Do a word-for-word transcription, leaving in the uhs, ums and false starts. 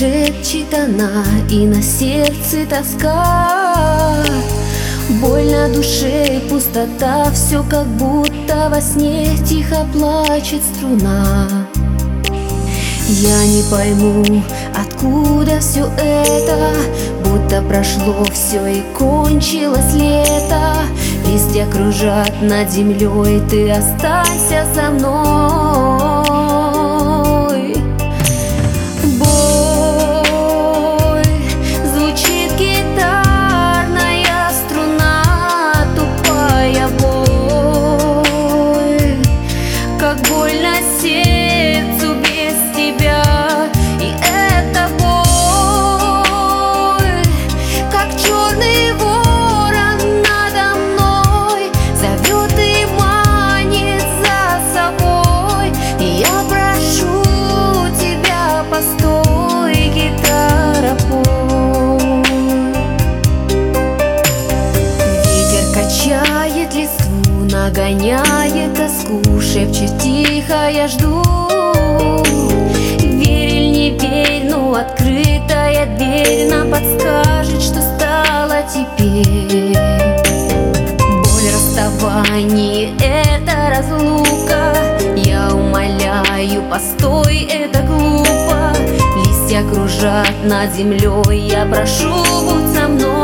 шепчет она, и на сердце тоска. Боль на душе и пустота, все как будто во сне тихо плачет струна. Я не пойму, откуда все это, будто прошло все и кончилось лето. Листья кружат над землей, ты останься со мной. Боль, звучит гитарная струна, тупая боль, как больно сердцу без тебя. И эта боль, как черный ворон надо мной, зовет и манит за собой. И я прошу тебя, постой, гитара, пой. Ветер качает листву, нагоняет тоску, шепчет тихо, я жду. Верь или не верь, но открытая дверь нам подскажет, что стало теперь. Боль расставания — это разлука. Я умоляю, постой, это глупо. Листья кружат над землей, я прошу, будь со мной.